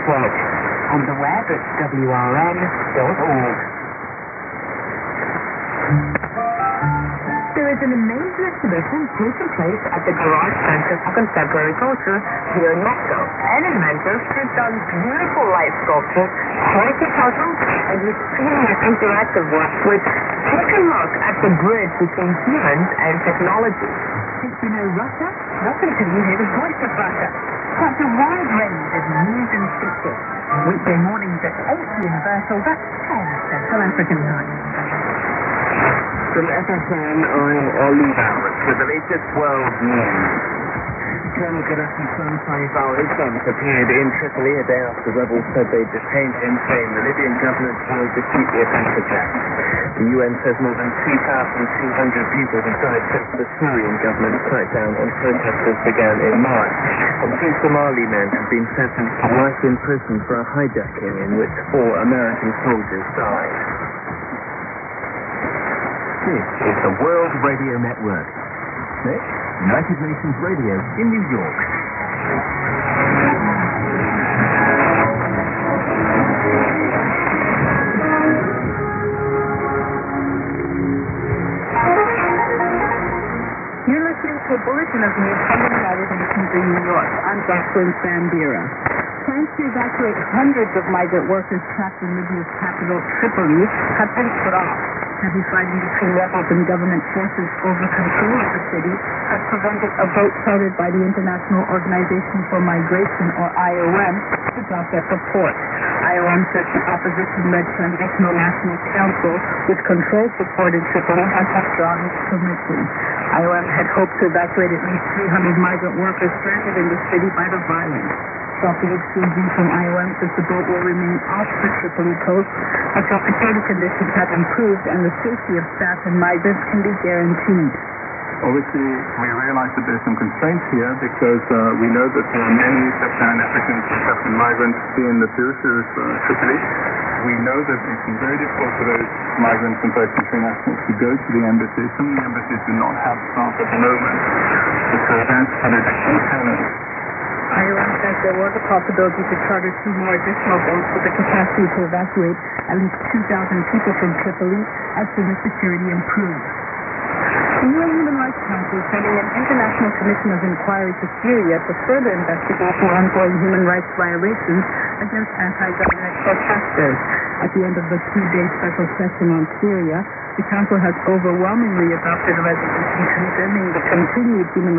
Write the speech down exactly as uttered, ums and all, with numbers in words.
network. On the web at W R N dot org. There is an amazing exhibition taking place at the Garage Center for Contemporary Culture here in Moscow. An inventor has done beautiful light sculpture, quality puzzles, and mysterious interactive work which take a look at the bridge between humans and technology. Did you know Russia? Welcome to you hear the voice of Russia. Such a wide range of news and features. Weekday mornings at eight Universal, that's ten Central African time. From F S N, I'm Ollie Barrett with the latest world news. Colonel Gaddafi twenty-five hour Islamic appeared in Tripoli a day after rebels said they detained him, saying the Libyan government will defeat the offensive attack. The U N says more than two thousand two hundred people have died since the Syrian government crackdown on protesters began in March. And two Somali men have been sentenced to life in prison for a hijacking in which four American soldiers died. This is the World Radio Network. This, United Nations Radio in New York. You're listening to a bulletin of news from the United Nations in New York. I'm Jocelyn Sambira. Plans to evacuate hundreds of migrant workers trapped in Libya's capital, Tripoli, have been put off. Heavy fighting between rebels and government forces over control of the city has prevented a vote started by the International Organization for Migration, or I O M, to adopt that report. I O M says the opposition-led Transitional National Council, which controls the port in Tripoli, has withdrawn its permission. I O M had hoped to evacuate at least three hundred migrant workers stranded in the city by the violence. Sophie Exclusion from I O M says the boat will remain off the Tripoli coast until security conditions have improved and the safety of staff and migrants can be guaranteed. Obviously, we realize that there's some constraints here because uh, we know that there are many sub-Saharan Africans and African migrants in the periphery of uh, Tripoli. We know that it's been very difficult for those migrants and first country nationals to go to the embassies. Some of the embassies do not have staff at the moment. So that's had additional tenants. I O M says there was a possibility to charter two more additional boats with the capacity to evacuate at least two thousand people from Tripoli as soon as security improves. The U N Human Rights Council is sending an international commission of inquiry to Syria to further investigate the ongoing human rights violations against anti-government protesters. At the end of the two-day special session on Syria, the Council has overwhelmingly adopted a resolution condemning the continued human